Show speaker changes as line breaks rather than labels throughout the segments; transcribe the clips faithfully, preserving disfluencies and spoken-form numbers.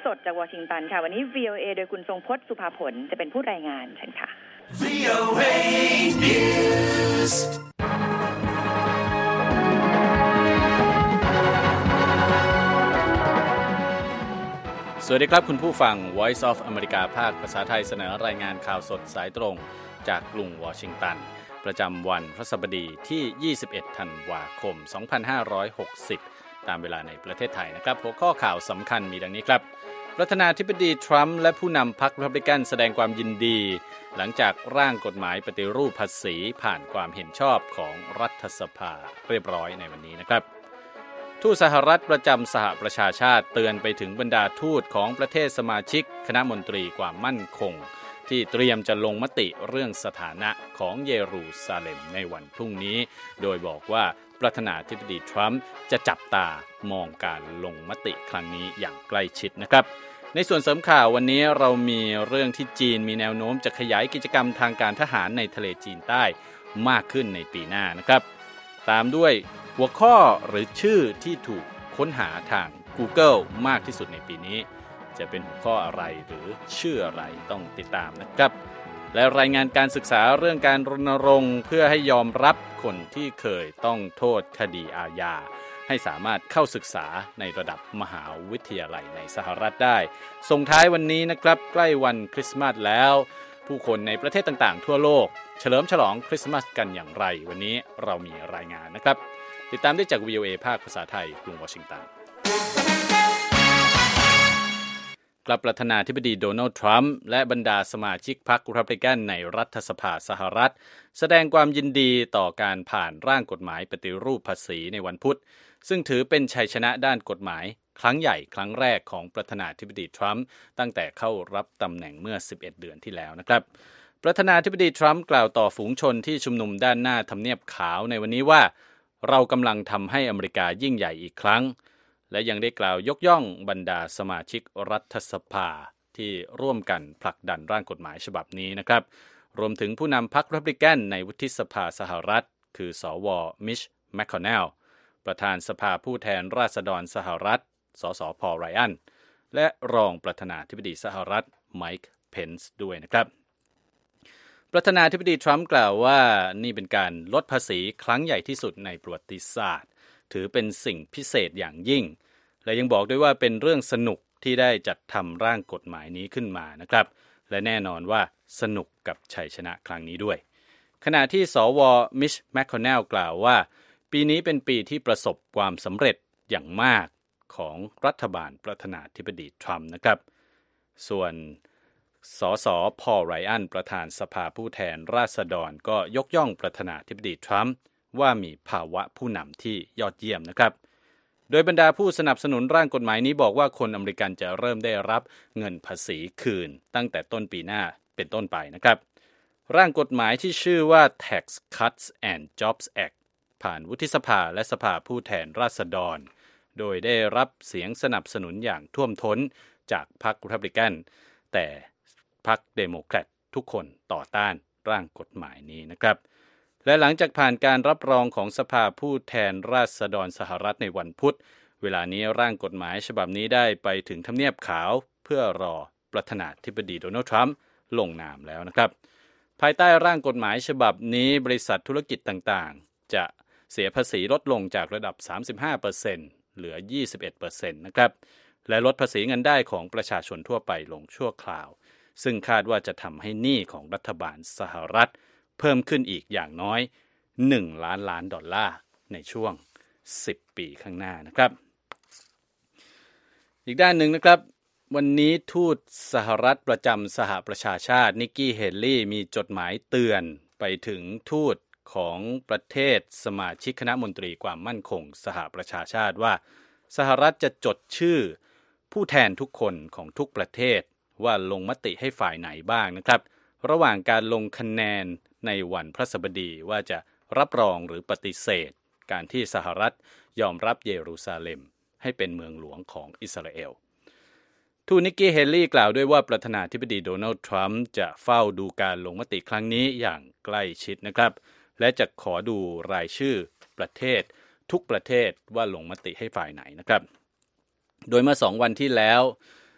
สดจากวอชิงตันค่ะวันนี้ วี โอ เอ โดยคุณทรงพจน์สุภาผลจะเป็นผู้รายงานเชิญค่ะ วี โอ เอ News
สวัสดีครับคุณผู้ฟัง Voice of America ภาคภาษาไทยเสนอรายงานข่าวสดสายตรงจากกรุงวอชิงตันประจำวันพฤหัสบดีที่ยี่สิบเอ็ดธันวาคมสองพันห้าร้อยหกสิบตามเวลาในประเทศไทยนะครับหัวข้อข่าวสำคัญมีดังนี้ครับประธานาธิบดีทรัมป์และผู้นำพรรครีพับลิกันแสดงความยินดีหลังจากร่างกฎหมายปฏิรูปภาษีผ่านความเห็นชอบของรัฐสภาเรียบร้อยในวันนี้นะครับทูตสหรัฐประจำสหประชาชาติเตือนไปถึงบรรดาทูตของประเทศสมาชิกคณะมนตรีความมั่นคงที่เตรียมจะลงมติเรื่องสถานะของเยรูซาเล็มในวันพรุ่งนี้โดยบอกว่าประธานาธิบดีทรัมป์จะจับตามองการลงมติครั้งนี้อย่างใกล้ชิดนะครับในส่วนเสริมข่าววันนี้เรามีเรื่องที่จีนมีแนวโน้มจะขยายกิจกรรมทางการทหารในทะเลจีนใต้มากขึ้นในปีหน้านะครับตามด้วยหัวข้อหรือชื่อที่ถูกค้นหาทาง Google มากที่สุดในปีนี้จะเป็นหัวข้ออะไรหรือชื่ออะไรต้องติดตามนะครับและรายงานการศึกษาเรื่องการรณรงค์เพื่อให้ยอมรับคนที่เคยต้องโทษคดีอาญาให้สามารถเข้าศึกษาในระดับมหาวิทยาลัยในสหรัฐได้ส่งท้ายวันนี้นะครับใกล้วันคริสต์มาสแล้วผู้คนในประเทศต่างๆทั่วโลกเฉลิมฉลองคริสต์มาสกันอย่างไรวันนี้เรามีรายงานนะครับติดตามได้จาก วี โอ เอ ภาคภาษาไทยกรุงวอชิงตันกลับประธานาธิบดีโดนัลด์ทรัมป์และบรรดาสมาชิกพรรครีพับลิกันในรัฐสภาสหรัฐแสดงความยินดีต่อการผ่านร่างกฎหมายปฏิรูปภาษีในวันพุธซึ่งถือเป็นชัยชนะด้านกฎหมายครั้งใหญ่ครั้งแรกของประธานาธิบดีทรัมป์ตั้งแต่เข้ารับตำแหน่งเมื่อสิบเอ็ดเดือนที่แล้วนะครับประธานาธิบดีทรัมป์กล่าวต่อฝูงชนที่ชุมนุมด้านหน้าทำเนียบขาวในวันนี้ว่าเรากำลังทำให้อเมริกายิ่งใหญ่อีกครั้งและยังได้กล่าวยกย่องบรรดาสมาชิกรัฐสภาที่ร่วมกันผลักดันร่างกฎหมายฉบับนี้นะครับรวมถึงผู้นำพรรครีพับลิกันในวุฒิสภาสหรัฐคือสวมิชแมคคอนเนลประธานสภาผู้แทนราษฎรสหรัฐสสพอลไรอันและรองประธานาธิบดีสหรัฐไมค์เพนซ์ด้วยนะครับประธานาธิบดีทรัมป์กล่าวว่านี่เป็นการลดภาษีครั้งใหญ่ที่สุดในประวัติศาสตร์ถือเป็นสิ่งพิเศษอย่างยิ่งและยังบอกด้วยว่าเป็นเรื่องสนุกที่ได้จัดทำร่างกฎหมายนี้ขึ้นมานะครับและแน่นอนว่าสนุกกับชัยชนะครั้งนี้ด้วยขณะที่สวมิชแมคคอนเนลกล่าวว่าปีนี้เป็นปีที่ประสบความสำเร็จอย่างมากของรัฐบาลประธานาธิบดีทรัมป์นะครับส่วนสสพอลไรอันประธานสภาผู้แทนราษฎรก็ยกย่องประธานาธิบดีทรัมป์ว่ามีภาวะผู้นำที่ยอดเยี่ยมนะครับโดยบรรดาผู้สนับสนุนร่างกฎหมายนี้บอกว่าคนอเมริกันจะเริ่มได้รับเงินภาษีคืนตั้งแต่ต้นปีหน้าเป็นต้นไปนะครับร่างกฎหมายที่ชื่อว่า Tax Cuts and Jobs Act ผ่านวุฒิสภาและสภาผู้แทนราษฎรโดยได้รับเสียงสนับสนุนอย่างท่วมท้นจากพรรครีพับลิกันแต่พรรคเดโมแครตทุกคนต่อต้านร่างกฎหมายนี้นะครับและหลังจากผ่านการรับรองของสภาผู้แทนราษฎรสหรัฐในวันพุธเวลานี้ร่างกฎหมายฉบับนี้ได้ไปถึงทำเนียบขาวเพื่อรอประธานาธิบดีโดนัลด์ทรัมป์ลงนามแล้วนะครับภายใต้ร่างกฎหมายฉบับนี้บริษัทธุรกิจต่างๆจะเสียภาษีลดลงจากระดับ สามสิบห้าเปอร์เซ็นต์ เหลือ ยี่สิบเอ็ดเปอร์เซ็นต์ นะครับและลดภาษีเงินได้ของประชาชนทั่วไปลงชั่วคราวซึ่งคาดว่าจะทำให้หนี้ของรัฐบาลสหรัฐเพิ่มขึ้นอีกอย่างน้อยหนึ่งล้านล้านดอลลาร์ในช่วงสิบปีข้างหน้านะครับอีกด้านหนึ่งนะครับวันนี้ทูตสหรัฐประจำสหประชาชาตินิกกี้เฮลลี่มีจดหมายเตือนไปถึงทูตของประเทศสมาชิกคณะมนตรีความมั่นคงสหประชาชาติว่าสหรัฐจะจดชื่อผู้แทนทุกคนของทุกประเทศว่าลงมติให้ฝ่ายไหนบ้างนะครับระหว่างการลงคะแนนในวันพฤหัสบดีว่าจะรับรองหรือปฏิเสธการที่สหรัฐยอมรับเยรูซาเล็มให้เป็นเมืองหลวงของอิสราเอลทูตนิกกี้เฮลลี่กล่าวด้วยว่าประธานาธิบดีโดนัลด์ทรัมป์จะเฝ้าดูการลงมติครั้งนี้อย่างใกล้ชิดนะครับและจะขอดูรายชื่อประเทศทุกประเทศว่าลงมติให้ฝ่ายไหนนะครับโดยเมื่อสองวันที่แล้ว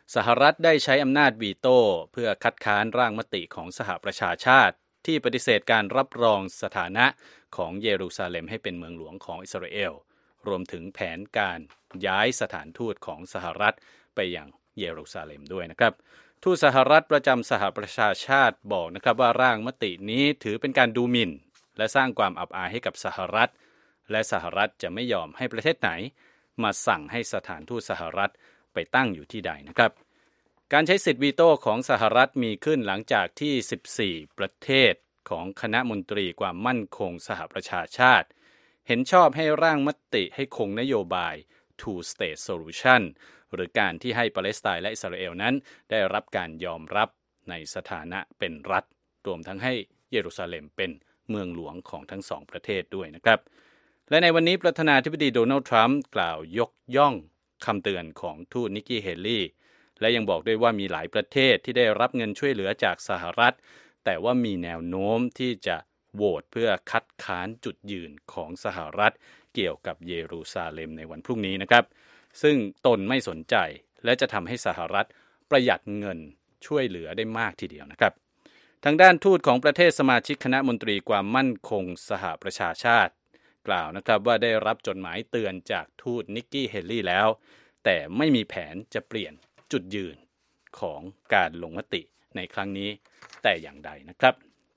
สหรัฐได้ใช้อำนาจวีโต้เพื่อคัดค้านร่างมติของสหประชาชาติที่ปฏิเสธการรับรองสถานะของเยรูซาเล็มให้เป็นเมืองหลวงของอิสราเอลรวมถึงแผนการย้ายสถานทูตของสหรัฐไปยังเยรูซาเล็มด้วยนะครับทูตสหรัฐประจำสหประชาชาติบอกนะครับว่าร่างมตินี้ถือเป็นการดูหมิ่นและสร้างความอับอายให้กับสหรัฐและสหรัฐจะไม่ยอมให้ประเทศไหนมาสั่งให้สถานทูตสหรัฐไปตั้งอยู่ที่ใดนะครับการใช้สิทธิวีโต้ของสหรัฐมีขึ้นหลังจากที่สิบสี่ประเทศของคณะมนตรีความมั่นคงสหประชาชาติเห็นชอบให้ร่างมติให้คงนโยบาย two state solution หรือการที่ให้ปาเลสไตน์และอิสราเอลนั้นได้รับการยอมรับในสถานะเป็นรัฐรวมทั้งให้เยรูซาเล็มเป็นเมืองหลวงของทั้งสองประเทศด้วยนะครับและในวันนี้ประธานาธิบดีโดนัลด์ทรัมป์กล่าวยกย่องคำเตือนของทูตนิกกี้เฮลี่และยังบอกด้วยว่ามีหลายประเทศที่ได้รับเงินช่วยเหลือจากสหรัฐแต่ว่ามีแนวโน้มที่จะโหวตเพื่อคัดค้านจุดยืนของสหรัฐเกี่ยวกับเยรูซาเล็มในวันพรุ่งนี้นะครับซึ่งตนไม่สนใจและจะทำให้สหรัฐประหยัดเงินช่วยเหลือได้มากทีเดียวนะครับทางด้านทูตของประเทศสมาชิกคณะมนตรีความมั่นคงสหประชาชาติกล่าวนะครับว่าได้รับจดหมายเตือนจากทูตนิกกี้เฮลี่แล้วแต่ไม่มีแผนจะเปลี่ยนจุดยืนของการลงมติในครั้งนี้แต่อย่างใดนะครับ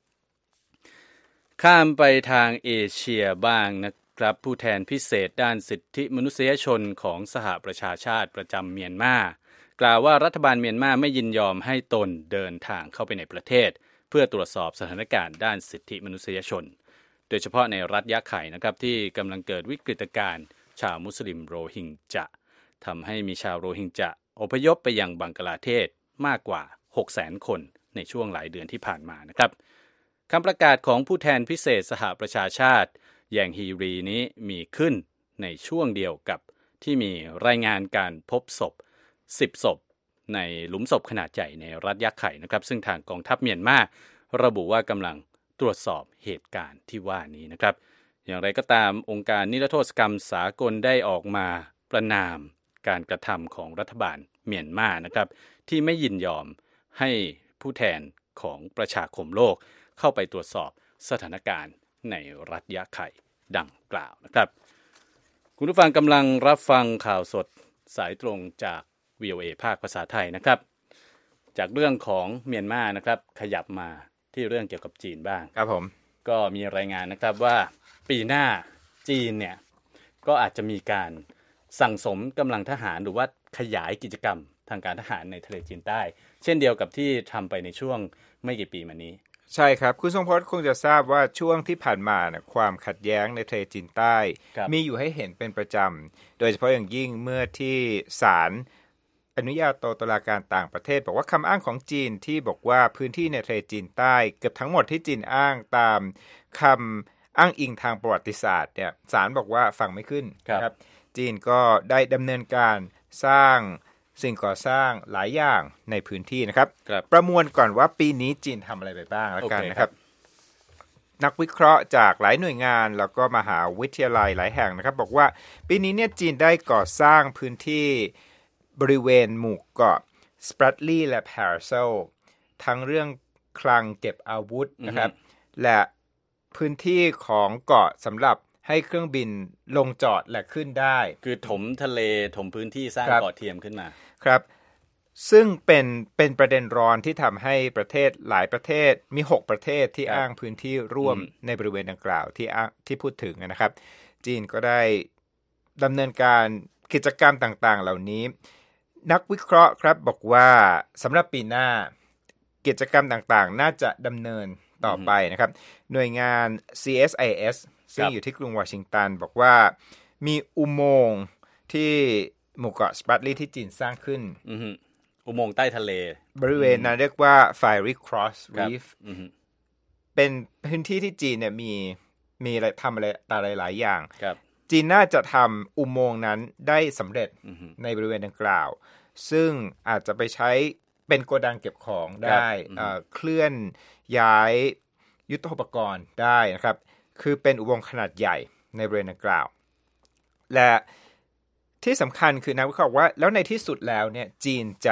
ข้ามไปทางเอเชียบ้างนะครับผู้แทนพิเศษด้านสิทธิมนุษยชนของสหประชาชาติประจำเมียนมากล่าวว่ารัฐบาลเมียนมาไม่ยินยอมให้ตนเดินทางเข้าไปในประเทศเพื่อตรวจสอบสถานการณ์ด้านสิทธิมนุษยชนโดยเฉพาะในรัฐยะไข่นะครับที่กำลังเกิดวิกฤตการณ์ชาวมุสลิมโรฮิงญะทำให้มีชาวโรฮิงญะอพยพไปยังบังกลาเทศมากกว่า หกแสน คนในช่วงหลายเดือนที่ผ่านมานะครับคำประกาศของผู้แทนพิเศษสหประชาชาติอย่างฮีรีนี้มีขึ้นในช่วงเดียวกับที่มีรายงานการพบศพสิบศพในหลุมศพขนาดใหญ่ในรัฐยะไข่นะครับซึ่งทางกองทัพเมียนมาระบุว่ากำลังตรวจสอบเหตุการณ์ที่ว่านี้นะครับอย่างไรก็ตามองค์การนิรโทษกรรมสากลได้ออกมาประณามการกระทำของรัฐบาลเมียนมานะครับที่ไม่ยินยอมให้ผู้แทนของประชาคมโลกเข้าไปตรวจสอบสถานการณ์ในรัฐยะไข่ดังกล่าวนะครับคุณผู้ฟังกำลังรับฟังข่าวสดสายตรงจาก วี โอ เอ ภาคภาษาไทยนะครับจากเรื่องของเมียนมานะครับขยับมาที่เรื่องเกี่ยวกับจีนบ้าง
ครับผม
ก็มีรายงานนะครับว่าปีหน้าจีนเนี่ยก็อาจจะมีการสั่งสมกำลังทหารหรือว่าขยายกิจกรรมทางการทหารในทะเลจีนใต้เช่นเดียวกับที่ทำไปในช่วงไม่กี่ปีมานี้
ใช่ครับคุณทรงพจน์คงจะทราบว่าช่วงที่ผ่านมาเนี่ยความขัดแย้งในทะเลจีนใต้มีอยู่ให้เห็นเป็นประจำโดยเฉพาะอย่างยิ่งเมื่อที่ศาลอนุญาโตตุลาการต่างประเทศบอกว่าคำอ้างของจีนที่บอกว่าพื้นที่ในทะเลจีนใต้เกือบทั้งหมดที่จีนอ้างตามคำอ้างอิงทางประวัติศาสตร์เนี่ยศาลบอกว่าฟังไม่ขึ้นครับจีนก็ได้ดำเนินการสร้างสิ่งก่อสร้างหลายอย่างในพื้นที่นะครับประมวลก่อนว่าปีนี้จีนทำอะไรไปบ้างแล้วกัน okay, นะครับนักวิเคราะห์จากหลายหน่วยงานแล้วก็มหาวิทยาลัยหลายแห่งนะครับบอกว่าปีนี้เนี่ยจีนได้ก่อสร้างพื้นที่บริเวณหมู่เกาะสปรัตลีและพาราเซลทั้งเรื่องคลังเก็บอาวุธนะครับ mm-hmm. และพื้นที่ของเกาะสำหรับให้เครื่องบินลงจอดและขึ้นได้
คือถมทะเลถมพื้นที่สร้างเกาะเทียมขึ้นมา
ครับซึ่งเป็นเป็นประเด็นร้อนที่ทำให้ประเทศหลายประเทศมีหกประเทศที่อ้างพื้นที่ร่วมในบริเวณดังกล่าวที่ที่พูดถึงนะครับจีนก็ได้ดำเนินการกิจกรรมต่างๆเหล่านี้นักวิเคราะห์ครับบอกว่าสำหรับปีหน้ากิจกรรมต่างๆน่าจะดำเนินต่อไปนะครับหน่วยงาน ซี เอส ไอ เอส ซึ่งอยู่ที่กรุงวอชิงตันบอกว่ามีอุโมงค์ที่หมู่เกาะสปรัตลีที่จีนสร้างขึ้น
อุโมงค์ใต้ทะเล
บริเวณนั้นเรียกว่า Fiery Cross Reef เป็นพื้นที่ที่จีนเนี่ยมีมีอะไรทำอะไรตาหลายๆอย่างจีนน่าจะทำอุโมงค์นั้นได้สำเร็จในบริเวณดังกล่าวซึ่งอาจจะไปใช้เป็นโกดังเก็บของได้เคลื่อนย้ายยุทโธปกรณ์ได้นะครับคือเป็นอุโมงค์ขนาดใหญ่ในบริเวณดังกล่าวและที่สำคัญคือนักวิเคราะห์ว่าแล้วในที่สุดแล้วเนี่ยจีนจะ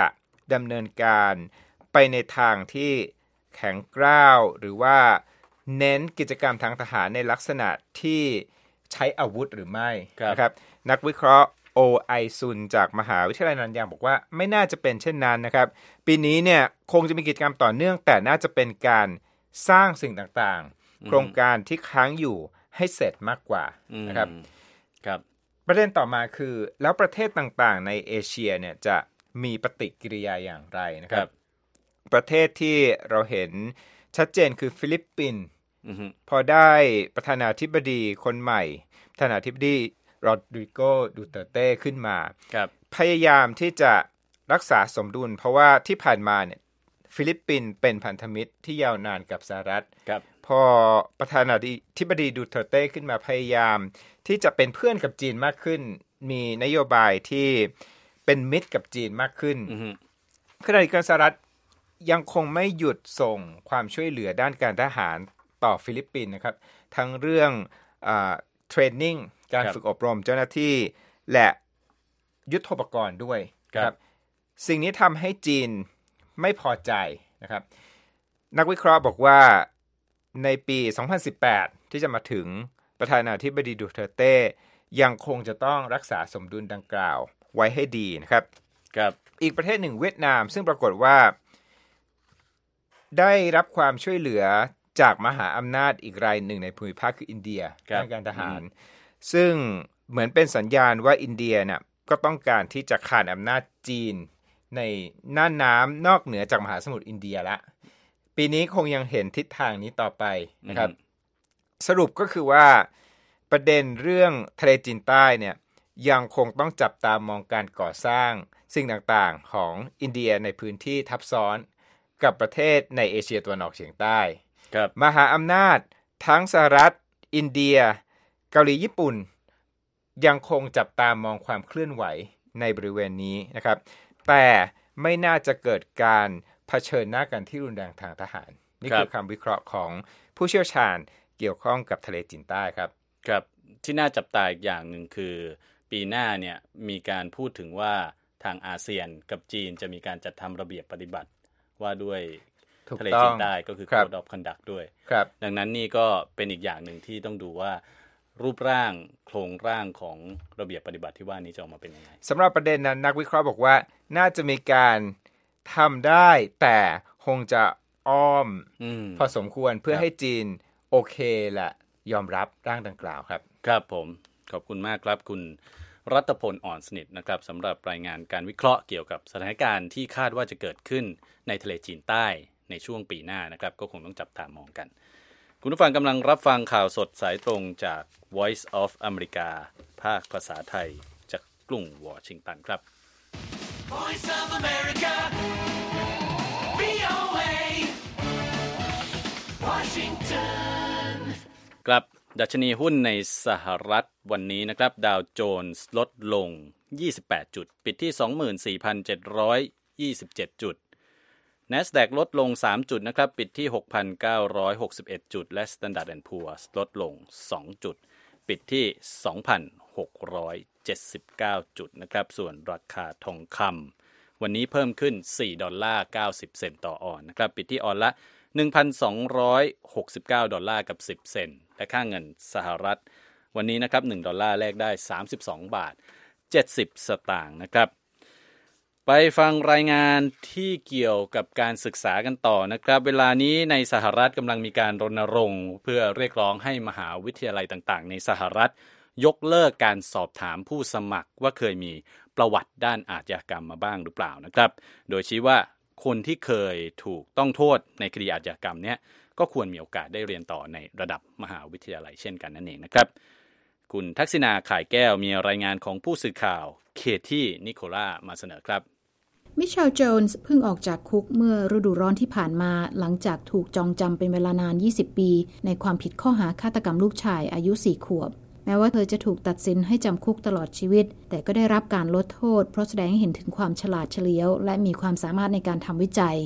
ดำเนินการไปในทางที่แข็งกร้าวหรือว่าเน้นกิจกรรมทางทหารในลักษณะที่ใช้อาวุธหรือไม่นะครับนักวิเคราะห์โอไอซุนจากมหาวิทยาลัยนันยางบอกว่าไม่น่าจะเป็นเช่นนั้นนะครับปีนี้เนี่ยคงจะมีกิจกรรมต่อเนื่องแต่น่าจะเป็นการสร้างสิ่งต่างๆโครงการที่ค้างอยู่ให้เสร็จมากกว่านะครับ
ครับ
ประเด็นต่อมาคือแล้วประเทศต่างๆในเอเชียเนี่ยจะมีปฏิกิริยาอย่างไรนะครับประเทศที่เราเห็นชัดเจนคือฟิลิปปินส์พอได้ประธานาธิบดีคนใหม่ประธานาธิบดีโรดริโก ดูเตอร์เต้ขึ้นมาพยายามที่จะรักษาสมดุลเพราะว่าที่ผ่านมาเนี่ยฟิลิปปินส์เป็นพันธมิตรที่ยาวนานกับสหรัฐพอประธานาธิบดีดูเตอร์เต้ขึ้นมาพยายามที่จะเป็นเพื่อนกับจีนมากขึ้นมีนโยบายที่เป็นมิตรกับจีนมากขึ้นขณะเดียวกันสหรัฐยังคงไม่หยุดส่งความช่วยเหลือด้านการทหารต่อฟิลิปปินส์นะครับทั้งเรื่องอ่าเทรนนิ่งการฝึกอบรมเจ้าหน้าที่และยุทโธปกรณ์ด้วยครับสิ่งนี้ทำให้จีนไม่พอใจนะครับนักวิเคราะห์บอกว่าในปีสองพันสิบแปดที่จะมาถึงประธานาธิบดีดูเตอร์เต้ยังคงจะต้องรักษาสมดุลดังกล่าวไว้ให้ดีนะครับ
ครับ
อีกประเทศหนึ่งเวียดนามซึ่งปรากฏว่าได้รับความช่วยเหลือจากมหาอำนาจอีกรายหนึ่งในภูมิภาคคืออินเดียด้านการทหารซึ่งเหมือนเป็นสัญญาณว่าอินเดียเนี่ยก็ต้องการที่จะขานอำนาจจีนในน่านน้ำนอกเหนือจากมหาสมุทรอินเดียละปีนี้คงยังเห็นทิศทางนี้ต่อไปนะครับสรุปก็คือว่าประเด็นเรื่องทะเลจีนใต้เนี่ยยังคงต้องจับตามองการก่อสร้างสิ่งต่างๆของอินเดียในพื้นที่ทับซ้อนกับประเทศในเอเชียตะวันออกเฉียงใต้มหาอำนาจทั้งสหรัฐอินเดียเกาหลีญี่ปุ่นยังคงจับตามองความเคลื่อนไหวในบริเวณนี้นะครับแต่ไม่น่าจะเกิดการเผชิญหน้ากันที่รุนแรงทางทหารนี่คือคำวิเคราะห์ของผู้เชี่ยวชาญเกี่ยวข้องกับทะเลจีนใต้ครับ
ครับที่น่าจับตาอีกอย่างหนึ่งคือปีหน้าเนี่ยมีการพูดถึงว่าทางอาเซียนกับจีนจะมีการจัดทำระเบียบปฏิบัติว่าด้วยทะเลจีนใต้ก็คือ Code of Conduct ด้วยดังนั้นนี่ก็เป็นอีกอย่างหนึ่งที่ต้องดูว่ารูปร่างโครงร่างของระเบียบปฏิบัติที่ว่านี้จะออกมาเป็นยังไง
สำหรับประเด็นนั้นนักวิเคราะห์บอกว่าน่าจะมีการทำได้แต่คงจะอ้อมพอสมควรเพื่อให้จีนโอเคและยอมรับร่างดังกล่าวครับ
ครับผมขอบคุณมากครับคุณรัตพลอ่อนสนิทนะครับสำหรับรายงานการวิเคราะห์เกี่ยวกับสถานการณ์ที่คาดว่าจะเกิดขึ้นในทะเลจีนใต้ในช่วงปีหน้านะครับก็คงต้องจับตามองกันคุณผู้ฟังกำลังรับฟังข่าวสดสายตรงจาก Voice of America ภาคภาษาไทยจากกรุงวอชิงตันครับ Voice of America วี โอ เอ Washington ครับดัชนีหุ้นในสหรัฐวันนี้นะครับดาวโจนส์ลดลงยี่สิบแปดจุดปิดที่ สองหมื่นสี่พันเจ็ดร้อยยี่สิบเจ็ด จุด NASDAQ ลดลงสามจุดนะครับปิดที่ หกพันเก้าร้อยหกสิบเอ็ด จุดและ Standard แอนด์ Poor's ลดลงสองจุดปิดที่ สองพันหกร้อยเจ็ดสิบเก้า จุดนะครับส่วนราคาทองคำวันนี้เพิ่มขึ้นสี่ดอลลาร์เก้าสิบเซนต์ต่อออนนะครับปิดที่ออนละ หนึ่งพันสองร้อยหกสิบเก้า ดอลลาร์กับสิบเซนต์และค่าเงินสหรัฐวันนี้นะครับหนึ่งดอลลาร์แลกได้สามสิบสองบาทเจ็ดสิบสตางค์นะครับไปฟังรายงานที่เกี่ยวกับการศึกษากันต่อนะครับเวลานี้ในสหรัฐกำลังมีการรณรงค์เพื่อเรียกร้องให้มหาวิทยาลัยต่างๆในสหรัฐยกเลิกการสอบถามผู้สมัครว่าเคยมีประวัติด้านอาชญากรรมมาบ้างหรือเปล่านะครับโดยชี้ว่าคนที่เคยถูกต้องโทษในคดีอาชญากรรมเนี้ยก็ควรมีโอกาสได้เรียนต่อในระดับมหาวิทยาลัยเช่นกันนั่นเองนะครับคุณทักษิณาข่ายแก้วมีรายงานของผู้สื่อข่าวเคที่นิโคล่ามาเสนอครับ
มิเชลโจนส์เพิ่งออกจากคุกเมื่อฤดูร้อนที่ผ่านมาหลังจากถูกจองจำเป็นเวลานานยี่สิบปีในความผิดข้อหาฆาตกรรมลูกชายอายุสี่ขวบแม้ว่าเธอจะถูกตัดสินให้จำคุกตลอดชีวิตแต่ก็ได้รับการลดโทษเพราะแสดงให้เห็นถึงความฉลาดเฉลียวและมีความสามารถในการทำวิจัย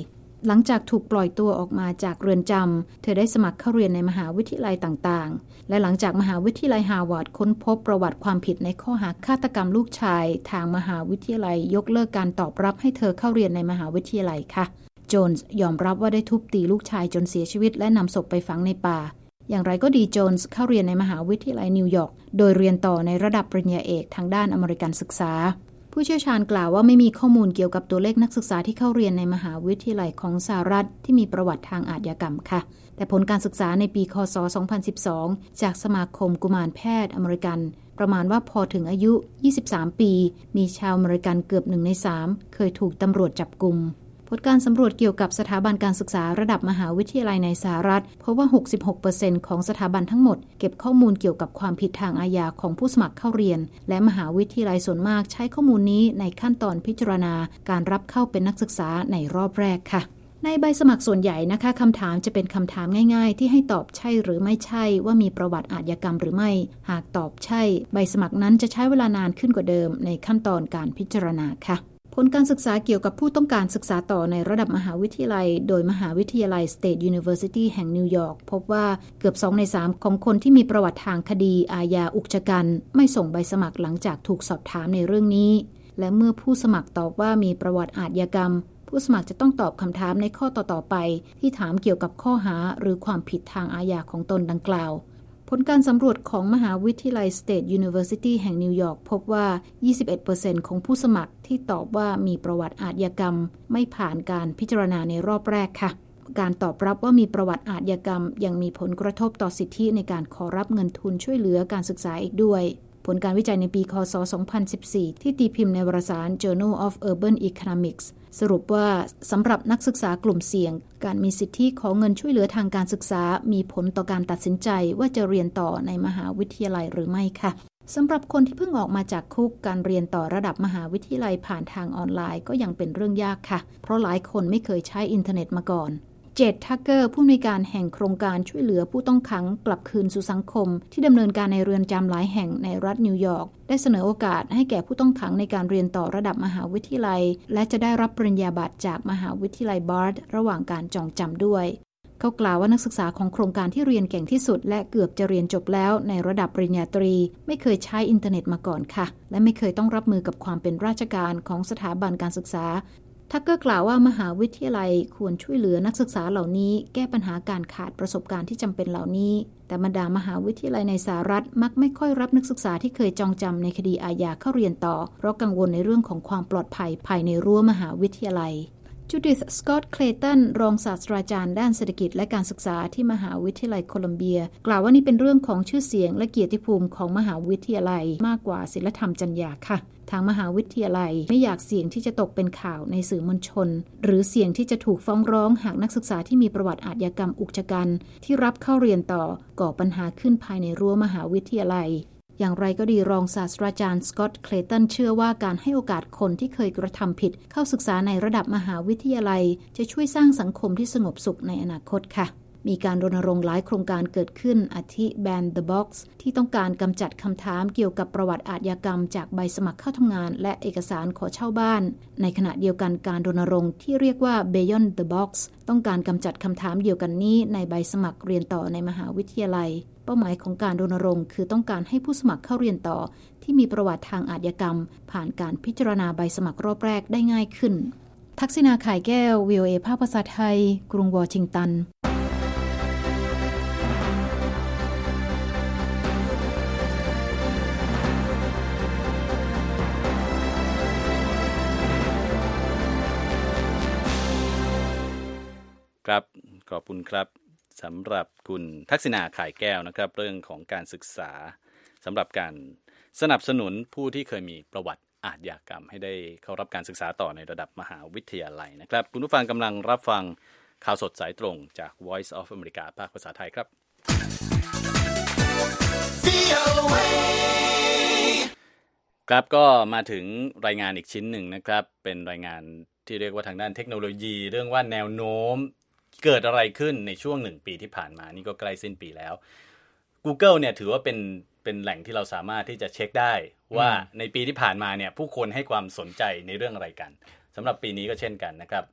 หลังจากถูกปล่อยตัวออกมาจากเรือนจำเธอได้สมัครเข้าเรียนในมหาวิทยาลัยต่างๆและหลังจากมหาวิทยาลัยฮาร์วาร์ดค้นพบประวัติความผิดในข้อหาฆาตกรรมลูกชายทางมหาวิทยาลัยยกเลิกการตอบรับให้เธอเข้าเรียนในมหาวิทยาลัยค่ะโจนส์ยอมรับว่าได้ทุบตีลูกชายจนเสียชีวิตและนำศพไปฝังในป่าอย่างไรก็ดีโจนส์เข้าเรียนในมหาวิทยาลัยนิวยอร์กโดยเรียนต่อในระดับปริญญาเอกทางด้านอเมริกันศึกษาผู้เชี่ยวชาญกล่าวว่าไม่มีข้อมูลเกี่ยวกับตัวเลขนักศึกษาที่เข้าเรียนในมหาวิทยาลัยของสหรัฐที่มีประวัติทางอาชญากรรมค่ะแต่ผลการศึกษาในปีค.ศ. สองพันสิบสองจากสมาคมกุมารแพทย์อเมริกันประมาณว่าพอถึงอายุยี่สิบสามปีมีชาวอเมริกันเกือบหนึ่งในสามเคยถูกตำรวจจับกุมผลการสำรวจเกี่ยวกับสถาบันการศึกษาระดับมหาวิทยาลัยในสหรัฐเพราะว่า หกสิบหกเปอร์เซ็นต์ ของสถาบันทั้งหมดเก็บข้อมูลเกี่ยวกับความผิดทางอาญาของผู้สมัครเข้าเรียนและมหาวิทยาลัยส่วนมากใช้ข้อมูลนี้ในขั้นตอนพิจารณาการรับเข้าเป็นนักศึกษาในรอบแรกค่ะในใบสมัครส่วนใหญ่นะคะคำถามจะเป็นคำถามง่ายๆที่ให้ตอบใช่หรือไม่ใช่ว่ามีประวัติอาชญากรรมหรือไม่หากตอบใช่ใบสมัครนั้นจะใช้เวลานานขึ้นกว่าเดิมในขั้นตอนการพิจารณาค่ะผลการศึกษาเกี่ยวกับผู้ต้องการศึกษาต่อในระดับมหาวิทยาลัยโดยมหาวิทยาลัย State University แห่งนิวยอร์กพบว่าเกือบสองในสามของคนที่มีประวัติทางคดีอาญาอุกชะกันไม่ส่งใบสมัครหลังจากถูกสอบถามในเรื่องนี้และเมื่อผู้สมัครตอบว่ามีประวัติอาชญากรรมผู้สมัครจะต้องตอบคำถามในข้อต่อๆไปที่ถามเกี่ยวกับข้อหาหรือความผิดทางอาญาของตนดังกล่าวผลการสำรวจของมหาวิทยาลัย State University แห่งนิวยอร์กพบว่า ยี่สิบเอ็ดเปอร์เซ็นต์ ของผู้สมัครที่ตอบว่ามีประวัติอาชญากรรมไม่ผ่านการพิจารณาในรอบแรกค่ะการตอบรับว่ามีประวัติอาชญากรรมยังมีผลกระทบต่อสิทธิในการขอรับเงินทุนช่วยเหลือการศึกษาอีกด้วยผลการวิจัยในปีค.ศ. สองพันสิบสี่ที่ตีพิมพ์ในวารสาร Journal of Urban Economics สรุปว่าสำหรับนักศึกษากลุ่มเสี่ยงการมีสิทธิขอเงินช่วยเหลือทางการศึกษามีผลต่อการตัดสินใจว่าจะเรียนต่อในมหาวิทยาลัยหรือไม่ค่ะสำหรับคนที่เพิ่งออกมาจากคุกการเรียนต่อระดับมหาวิทยาลัยผ่านทางออนไลน์ก็ยังเป็นเรื่องยากค่ะเพราะหลายคนไม่เคยใช้อินเทอร์เน็ตมาก่อนเจด ทักเกอร์ผู้อำนวยการแห่งโครงการช่วยเหลือผู้ต้องขังกลับคืนสู่สังคมที่ดำเนินการในเรือนจำหลายแห่งในรัฐนิวยอร์กได้เสนอโอกาสให้แก่ผู้ต้องขังในการเรียนต่อระดับมหาวิทยาลัยและจะได้รับปริญญาบัตรจากมหาวิทยาลัยบาร์ดระหว่างการจองจำด้วยเขากล่าวว่านักศึกษาของโครงการที่เรียนเก่งที่สุดและเกือบจะเรียนจบแล้วในระดับปริญญาตรีไม่เคยใช้อินเทอร์เน็ตมาก่อนค่ะและไม่เคยต้องรับมือกับความเป็นราชการของสถาบันการศึกษาทักเกอร์กล่าวว่ามหาวิทยาลัยควรช่วยเหลือนักศึกษาเหล่านี้แก้ปัญหาการขาดประสบการณ์ที่จำเป็นเหล่านี้แต่บรรดามหาวิทยาลัยในสหรัฐมักไม่ค่อยรับนักศึกษาที่เคยจองจำในคดีอาญาเข้าเรียนต่อเพราะกังวลในเรื่องของความปลอดภัยภายในรั้วมหาวิทยาลัยจูดิธ สกอตต์ เคลตันรองศาสตราจารย์ด้านเศรษฐกิจและการศึกษาที่มหาวิทยาลัยโคลัมเบียกล่าวว่านี่เป็นเรื่องของชื่อเสียงและเกียรติภูมิของมหาวิทยาลัยมากกว่าศีลธรรมจรรยาค่ะทางมหาวิทยาลัยไม่อยากเสี่ยงที่จะตกเป็นข่าวในสื่อมวลชนหรือเสี่ยงที่จะถูกฟ้องร้องหากนักศึกษาที่มีประวัติอาชญากรรมอุกชะกันที่รับเข้าเรียนต่อก่อปัญหาขึ้นภายในรั้วมหาวิทยาลัยอย่างไรก็ดีรองศาสตราจารย์สกอตต์ เคลตันเชื่อว่าการให้โอกาสคนที่เคยกระทำผิดเข้าศึกษาในระดับมหาวิทยาลัยจะช่วยสร้างสังคมที่สงบสุขในอนาคตค่ะมีการรณรงค์หลายโครงการเกิดขึ้นอาทิ Ban the Box ที่ต้องการกำจัดคำถามเกี่ยวกับประวัติอาชญากรรมจากใบสมัครเข้าทำงานและเอกสารขอเช่าบ้านในขณะเดียวกันการรณรงค์ที่เรียกว่า Beyond the Box ต้องการกำจัดคำถามเดียวกันนี้ในใบสมัครเรียนต่อในมหาวิทยาลัยเป้าหมายของการรณรงค์คือต้องการให้ผู้สมัครเข้าเรียนต่อที่มีประวัติทางอาชญากรรมผ่านการพิจารณาใบสมัครรอบแรกได้ง่ายขึ้นทักษิณาข่ายแก้ว วี โอ เอ ภาคภาษาไทยกรุงวอชิงตัน
ครับขอบคุณครับสำหรับคุณทักษิณาข่ายแก้วนะครับเรื่องของการศึกษาสำหรับการสนับสนุนผู้ที่เคยมีประวัติอาชญากรรมให้ได้เข้ารับการศึกษาต่อในระดับมหาวิทยาลัยนะครับคุณผู้ฟังกำลังรับฟังข่าวสดสายตรงจาก Voice of America ภาคภาษาไทยครับครับก็มาถึงรายงานอีกชิ้นหนึ่งนะครับเป็นรายงานที่เรียกว่าทางด้านเทคโนโลยีเรื่องว่าแนวโน้มเกิดอะไรขึ้นในช่วงหนึ่งปีที่ผ่านมานี่ก็ใกล้สิ้นปีแล้ว Google เนี่ยถือว่าเป็นเป็นแหล่งที่เราสามารถที่จะเช็คได้ว่าในปีที่ผ่านมาเนี่ยผู้คนให้ความสนใจในเรื่องอะไรกันสำหรับปีนี้ก็เช่นกันนะครับ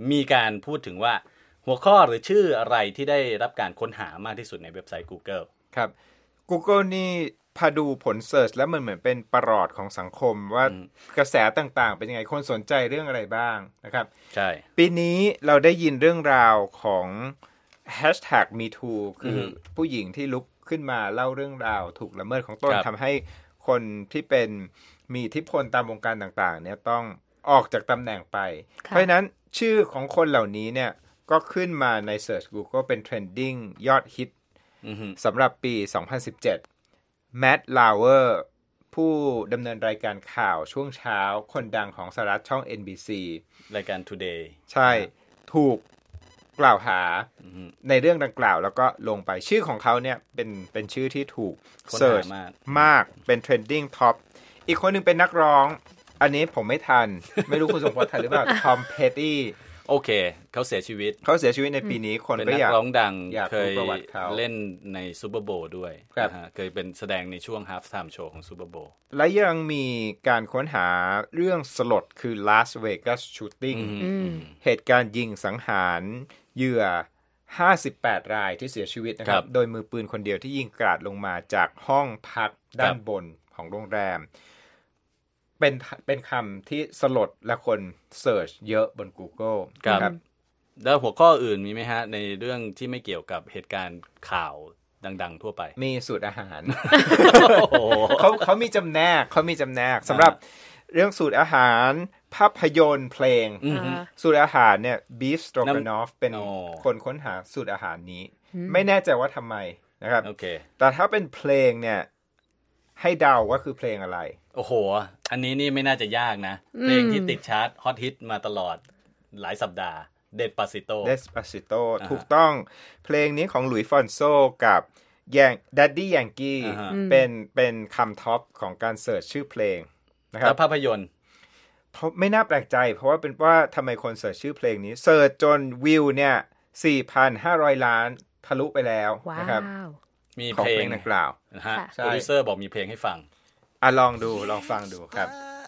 มีการพูดถึงว่าหัวข้อหรือชื่ออะไรที่ได้รับการค้นหามากที่สุดในเว็บไซต์ Google
ครับ Google นี่พาดูผลเสิร์ชแล้วมันเหมือนเป็นประหลอดของสังคมว่ากระแสต่างๆเป็นยังไงคนสนใจเรื่องอะไรบ้างนะครับ
ใช่
ปีนี้เราได้ยินเรื่องราวของ แฮชแท็ก มีทู คือผู้หญิงที่ลุกขึ้นมาเล่าเรื่องราวถูกละเมิดของตนทำให้คนที่เป็นมีอิทธิพลตามวงการต่างๆเนี่ยต้องออกจากตำแหน่งไปเพราะฉะนั้นชื่อของคนเหล่านี้เนี่ยก็ขึ้นมาใน Search Google เป็น Trending ยอดฮิตสำหรับปี สองพันสิบเจ็ด แมท ลาวเวอร์ผู้ดำเนินรายการข่าวช่วงเช้าคนดังของสหรัฐช่อง เอ็น บี ซี
รายการ Today
ใช่ถูกกล่าวหาในเรื่องดังกล่าวแล้วก็ลงไปชื่อของเขาเนี่ยเป็นเป็นชื่อที่ถูกเสิร์ชมากเป็น Trending Top อีกคนนึงเป็นนักร้องอันนี้ผมไม่ทัน ไม่รู้คุณสมพรทันหรือเปล่า ทอม เพตตี้
โอเคเขาเสียชีวิต
เขาเสียชีวิตในปีนี้คน
ก็อยากเป็นนักร้องดังเคย
เ
ล่นในซูเปอร์โบว์ด้วยนะฮะเคยเป็นแสดงในช่วง Half Time Show ของซูเปอร์โบว์
และยังมีการค้นหาเรื่องสลดคือ Las Vegas Shooting เหตุการณ์ยิงสังหารเหยื่อห้าสิบแปดรายที่เสียชีวิตนะครับโดยมือปืนคนเดียวที่ยิงกราดลงมาจากห้องพักด้านบนของโรงแรมเป็นเป็นคำที่สลดและคนเสิร์ชเยอะบน Google
ครับแล้วหัวข้ออื่นมีไหมฮะในเรื่องที่ไม่เกี่ยวกับเหตุการณ์ข่าวดังๆทั่วไป
มีสูตรอาหาร เขาเขามีจำแนกเขามีจำแนกสำหรับเรื่องสูตรอาหารภาพยนตร์เพลงสูตรอาหารเนี่ย Beef Stroganoff เป็นคนค้นหาสูตรอาหารนี้ไม่แน่ใจว่าทำไมนะครับแต่ถ้าเป็นเพลงเนี่ยให้เดาว่าคือเพลงอะไร
โอ้โหอันนี้นี่ไม่น่าจะยากนะเพลงที่ติดชาร์ตฮอตฮิตมาตลอดหลายสัปดาห์ Despacito
Despacito ถูกต้องเพลงนี้ของหลุยส์ฟอนโซกับแยง Daddy Yankee เป็นเป็นคำท็อปของการเสิร์ชชื่อเพลงนะครับ
แล้วภาพยนตร์
เพราะไม่น่าแปลกใจเพราะว่าเป็นว่าทำไมคนเสิร์ชชื่อเพลงนี้เสิร์ชจนวิวเนี่ย สี่พันห้าร้อย ล้านทะลุไปแล้วนะครับ
มีเพลง
ดังกล่าว
นะฮะโปรดิวเซอร์บอกมีเพลงให้ฟัง
อ่ะลองดูลองฟังดูครับ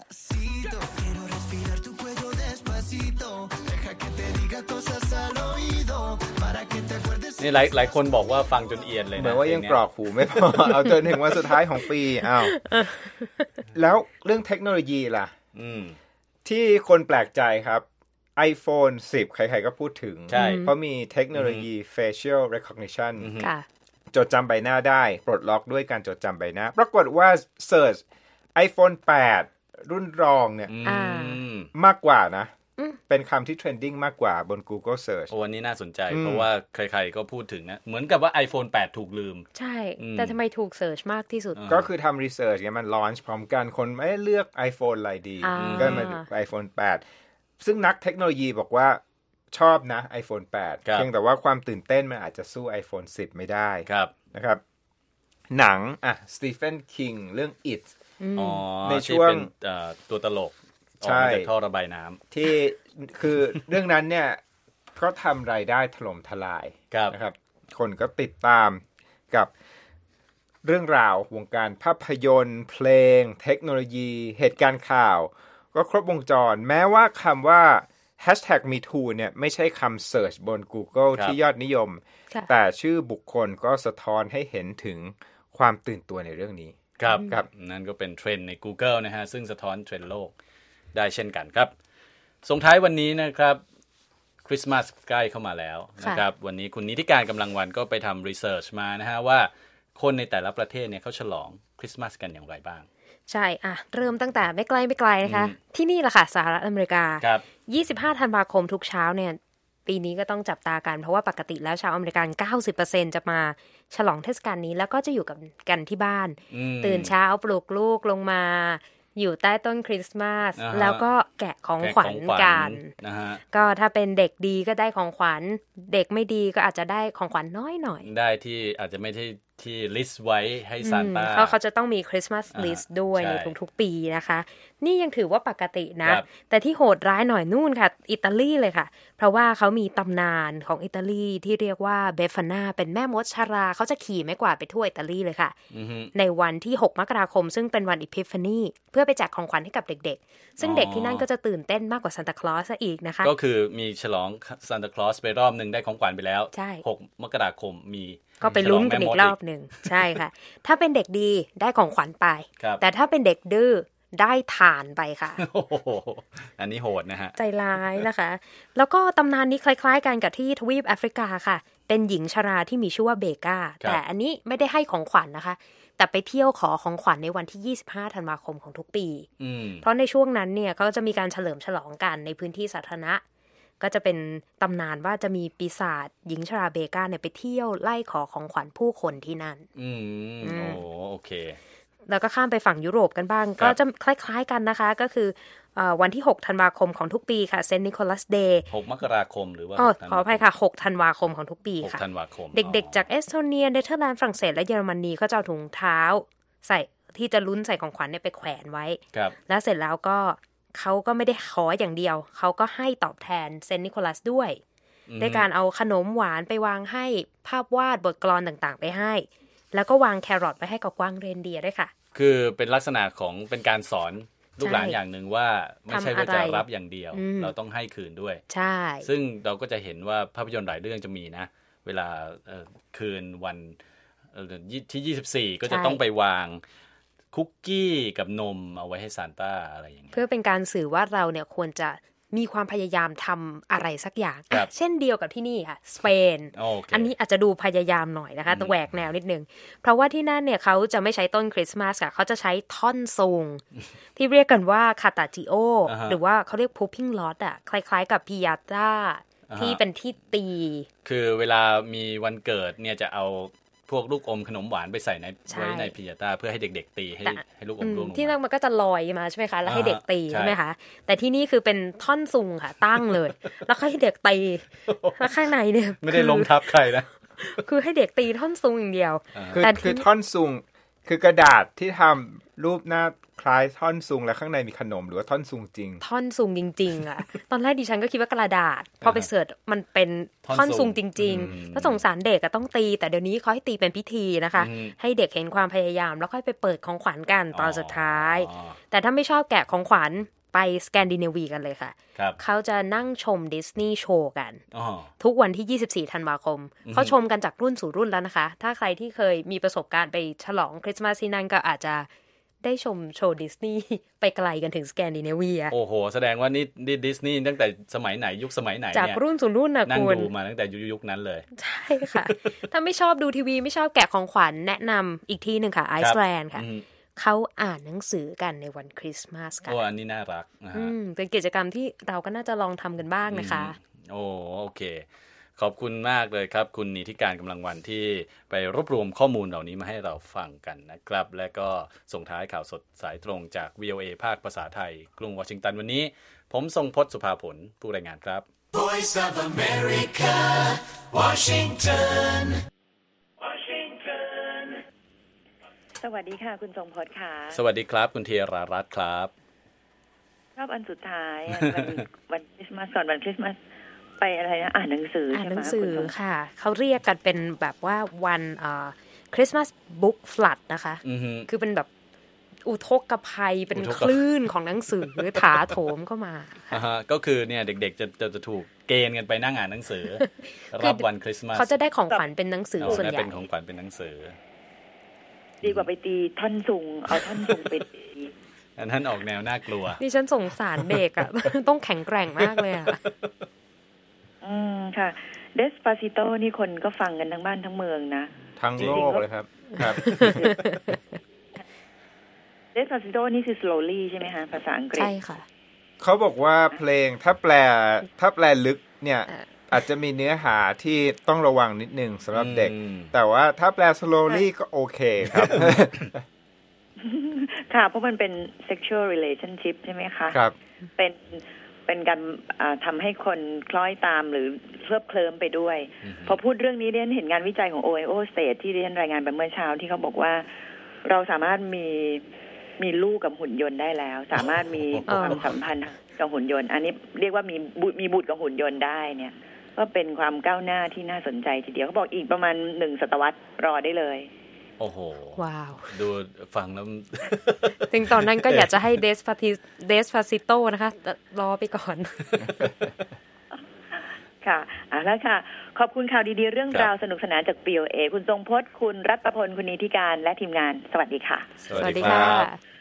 นี่หลายหลายคนบอกว่าฟังจนเอียนเลยนะ
เหมือนว่ายังกรอกหูไม่พอ เอาจนถึงวันสุดท้ายของปีอ้าวแล้วเรื่องเทคโนโลยีล่ะที่คนแปลกใจครับ iPhone สิบใครๆก็พูดถึงเพราะมีเทคโนโลยี facial recognition จดจำใบหน้าได้ปลดล็อกด้วยการจดจำใบหน้าปรากฏว่า Search iPhone แปด รุ่นรองเนี่ยมากกว่านะเป็นคำที่เทรนดิ้งมากกว่าบน Google Search
โอ้วันนี้น่าสนใจเพราะว่าใครๆก็พูดถึงนะเหมือนกับว่า iPhone แปด ถูกลืม
ใช่แต่ทำไมถูกเสิร์ชมากที่สุด
ก็คือทำรีเสิร์ชไงมันลอนช์พร้อมกันคนไม่เลือก iPhone อะไรดีก็มา iPhone แปด ซึ่งนักเทคโนโลยีบอกว่าชอบนะ iPhone แปด เพียงแต่ว่าความตื่นเต้นมันอาจจะสู้ iPhone สิบ ไม่ได้นะครับหนังอ่ะสตีเฟนคิงเรื่อง It
ในช่วงตัวตลกออกมาจากท่อระบายน้ำ
ที่คือเรื่องนั้นเนี่ยก็ทำรายได้ถล่มทลายนะครับคนก็ติดตามกับเรื่องราววงการภาพยนตร์เพลงเทคโนโลยีเหตุการณ์ข่าวก็ครบวงจรแม้ว่าคำว่า แฮชแท็ก มีทู เนี่ยไม่ใช่คำเสิร์ชบน Google ที่ยอดนิยมแต่ชื่อบุคคลก็สะท้อนให้เห็นถึงความตื่นตัวในเรื่องนี้
ครับครับนั่นก็เป็นเทรนด์ใน Google นะฮะซึ่งสะท้อนเทรนด์โลกได้เช่นกันครับส่งท้ายวันนี้นะครับคริสต์มาสใกล้เข้ามาแล้วนะครับวันนี้คุณนิติการกำลังวันก็ไปทำรีเสิร์ชมานะฮะว่าคนในแต่ละประเทศเนี่ยเขาฉลองคริสต์มาสกันอย่างไรบ้าง
ใช่อ่ะเริ่มตั้งแต่ไม่ไกลไม่ไกลนะคะที่นี่แหละค่ะสหรัฐอเมริกายี่สิบห้าธันวาคมทุกเช้าเนี่ยปีนี้ก็ต้องจับตากันเพราะว่าปกติแล้วชาวอเมริกัน เก้าสิบเปอร์เซ็นต์ จะมาฉลองเทศกาลนี้แล้วก็จะอยู่กับกันที่บ้านตื่นเช้าปลุกลูกลงมาอยู่ใต้ต้นคริสต์มาสแล้วก็แกะของขวัญกันก็ถ้าเป็นเด็กดีก็ได้ของขวัญเด็กไม่ดีก็อาจจะได้ของขวัญน้อยหน่อย
ได้ที่อาจจะไม่ได้ที่ลิสต์ไว้ให้ซานต้า
เพราะเขาจะต้องมีคริสต์มาสลิสต์ด้วยในทุกๆปีนะคะนี่ยังถือว่าปกตินะแต่ที่โหดร้ายหน่อยนู่นค่ะอิตาลีเลยค่ะเพราะว่าเขามีตำนานของอิตาลีที่เรียกว่าเบฟาน่าเป็นแม่มดชราเขาจะขี่ไม้กวาดไปทั่วอิตาลีเลยค่ะในวันที่หกมกราคมซึ่งเป็นวันอีพิฟานีเพื่อไปแจกของขวัญให้กับเด็กๆซึ่งเด็กที่นั่นก็จะตื่นเต้นมากกว่าซานตาคลอสซะอีกนะคะ
ก็คือมีฉลองซานตาคลอสไปรอบนึงได้ของขวัญไปแล้วหกมกราคมมี
ก็ไปลุ้นกันอีกรอบหนึ่งใช่ค่ะถ้าเป็นเด็กดีได้ของขวัญไปแต่ถ้าเป็นเด็กดื้อได้ทานไปค่ะ
อันนี้โหดนะฮะ
ใจร้ายนะคะแล้วก็ตำนานนี้คล้ายๆกันกับที่ทวีปแอฟริกาค่ะเป็นหญิงชราที่มีชื่อว่าเบก้าแต่อันนี้ไม่ได้ให้ของขวัญ นะคะแต่ไปเที่ยวขอของขวัญในวันที่ยี่สิบห้าธันวาคมของทุกปีเพราะในช่วงนั้นเนี่ยเขาจะมีการเฉลิมฉลองกันในพื้นที่สาธารณะก็จะเป็นตำนานว่าจะมีปีศาจหญิงชราเบก้าเนี่ยไปเที่ยวไล่ขอของขวัญผู้คนที่นั่น
อืมโอ้โอเค
แล้วก็ข้ามไปฝั่งยุโรปกันบ้างก็จะคล้ายๆกันนะคะก็คือวันที่หกธันวาคมของทุกปีค่ะเซนต์นิโคลัสเดย์
หกมกราคมหรือว่า
ขออภัยค่ะหกธันวาคมของทุกปีค่ะ
หกธันวาคม
เด็กๆจากเอสโตเนียเนเธอร์แลนด์ฝรั่งเศสและเยอรมนีก็จะเอาถุงเท้าใส่ที่จะลุ้นใส่ของขวัญเนี่ยไปแขวนไว้แล้วเสร็จแล้วก็เขาก็ไม่ได้ขออย่างเดียวเขาก็ให้ตอบแทนเซนต์นิโคลัสด้วยด้วยการเอาขนมหวานไปวางให้ภาพวาดบทกลอนต่างๆไปให้แล้วก็วางแครอทไปให้กับกวางเรนเดียร์ด้วยค่ะ
คือเป็นลักษณะของเป็นการสอนลูกหลานอย่างหนึ่งว่าไม่ใช่ว่าจะรับอย่างเดียวเราต้องให้คืนด้วย
ใช่
ซึ่งเราก็จะเห็นว่าภาพยนตร์หลายเรื่องจะมีนะเวลาคืนวันที่ยี่สิบสี่ก็จะต้องไปวางคุกกี้กับนมเอาไว้ให้ซานต้าอะไรอย่างเงี้ย
เพื่อเป็นการสื่อว่าเราเนี่ยควรจะมีความพยายามทำอะไรสักอย่างเช่นเดียวกับที่นี่ค่ะสเปน
okay.
อันนี้อาจจะดูพยายามหน่อยนะคะแต่แหวกแนวนิดนึงเพราะว่าที่นั่นเนี่ยเขาจะไม่ใช้ต้นคริสต์มาสค่ะเขาจะใช้ท่อนซุง ที่เรียกกันว่าคาตาจิโอ หรือว่าเขาเรียกพูพิงลอตอ่ะคล้ายๆกับพิยาต้าที่เป็นที่ตี
คือเวลามีวันเกิดเนี่ยจะเอาพวกลูกอมขนมหวานไปใส่ในไว้ในพิญญาต้าเพื่อให้เด็กๆตีให้ให้ลูกอมร่วงลง
ที่นั่นมันก็จะลอยมาใช่ไหมคะแล้วให้เด็กตีใช่ไหมคะแต่ที่นี่คือเป็นท่อนซุงค่ะตั้งเลยแล้วให้เด็กตีแล้วข้างในเนี่ย
ไม่ได้ลงทับใครนะ
คือให้เด็กตีท่อนซุงอย่างเดียว
แต่คือท่อนซุงคือกระดาษที่ทำรูปหน้าคล้ายท่อนซุงแล้วข้างในมีขนมหรือว่าท่อนซุงจริง
ท่อนซุงจริงๆอ่ะตอนแรกดิฉันก็คิดว่ากระดาษพอไปเสิร์ชมันเป็นท่อนซุงจริงๆแล้วสงสารเด็กก็ต้องตีแต่เดี๋ยวนี้เขาให้ตีเป็นพิธีนะคะให้เด็กเห็นความพยายามแล้วค่อยไปเปิดของขวัญกันตอนสุดท้ายแต่ถ้าไม่ชอบแกะของขวัญไปสแกนดิเนเวียกันเลยค่ะเขาจะนั่งชมดิสนีย์โชว์กันทุกวันที่ยี่สิบสี่ธันวาคมเขาชมกันจากรุ่นสู่รุ่นแล้วนะคะถ้าใครที่เคยมีประสบการณ์ไปฉลองคริสต์มาสที่นั่นก็อาจจะได้ชมโชว์ดิสนีย์ไปไกลกันถึงสแกนดิเนเวีย
โอ้โหแสดงว่านี่ดิสนีย์ตั้งแต่สมัยไหนยุคสมัยไหนเนี่ย
จากรุ่นสู่รุ่นนะคุณ
นั่งดูมาตั้งแต่ยุคนั้นเลย
ใช่ค่ะถ้าไม่ชอบดูทีวีไม่ชอบแกะของขวัญแนะนำอีกที่หนึ่งค่ะไอซ์แลนด์ค่ะเขาอ่านหนังสือกันในวันคริสต์มาสกัน
โอ้อันนี้น่ารักนะฮะ
เป็นกิจกรรมที่เราก็น่าจะลองทำกันบ้างนะคะ
โอ้โอเคขอบคุณมากเลยครับคุณนิติการกำลังวันที่ไปรวบรวมข้อมูลเหล่านี้มาให้เราฟังกันนะครับและก็ส่งท้ายข่าวสดสายตรงจาก วี โอ เอ ภาคภาษาไทยกรุงวอชิงตันวันนี้ผมทรงพจน์สุภาผลผู้รายงานครับ Voice of America Washington
สวัสดีค่ะคุณทรงพจน์ค่ะ
สวัสดีครับคุณเทรารัตน์ครับ
รอบอันสุดท้ายวันวันคริสต์มาสก่อนวันคริสต์มาสไปอะไรนะอ่านหนังสือ
อ่านหนังสือค่ะเขาเรียกกันเป็นแบบว่าวันเอ่อคริสต์มาสบุ๊กฟลัดนะคะคือเป็นแบบอุทกภัยเป็นคลื่นของหนังสือถาโถมเข้ามา
ก็คือเนี่ยเด็กๆจะจะถูกเกณฑ์กันไปนั่งอ่านหนังสือรับวันคริสต์มาส
เขาจะได้ของขวัญเป็นหนังสือส่วนใหญ่
เป็นของขวัญเป็นหนังสือ
ดีกว่าไปตีท่อนซุงเอาท่อนซุงไปตี
อันนั้นออกแนวน่ากลัว
ดิฉันสงสารเด็กอ่ะต้องแข็งแกร่งมากเลยอ่ะ
อืมค่ะ Despacito นี่คนก็ฟังกันทั้งบ้านทั้งเมืองนะ
ทั้งโลกเลยครับครับ
Despacito นี่คือ slowly ใช่ไหมคะภาษาอังกฤษ
ใช่ค่ะ
เขาบอกว่าเพลงถ้าแปลถ้าแปลลึกเนี่ยอาจจะมีเนื้อหาที่ต้องระวังนิดนึงสำหรับเด็กแต่ว่าถ้าแปล slowly ก็โอเคครับ
ค่ะเพราะมันเป็น sexual relationship ใช่ไหมคะ
ครับ
เป็นเป็นการทำให้คนคล้อยตามหรือเคลิบเคลิ้มไปด้วยพอพูดเรื่องนี้เรียนเห็นงานวิจัยของ Ohio State ที่เรียนรายงานไปเมื่อเช้าที่เขาบอกว่าเราสามารถมีมีลูกกับหุ่นยนต์ได้แล้วสามารถมีความสัมพันธ์กับหุ่นยนต์อันนี้เรียกว่ามีมีบุตรกับหุ่นยนต์ได้เนี่ยก็เป็นความก้าวหน้าที่น่าสนใจทีเดียวเขาบอกอีกประมาณหนึ่งศตวรรษรอได้เลย
โอ้โห
ว้าว
ดูฟังแล้ว
ถึงตอนนั้นก็อยากจะให้เดสฟาติเดสฟาซิโตนะคะรอไปก่อน
ค่ะอ่ะแล้วค่ะขอบคุณข่าวดีๆเรื่องราวสนุกสนานจาก วี โอ เอ คุณทรงพจน์คุณรัตพลคุณนิติการและทีมงานสวัสดีค่ะ
สวัสดีค่ะ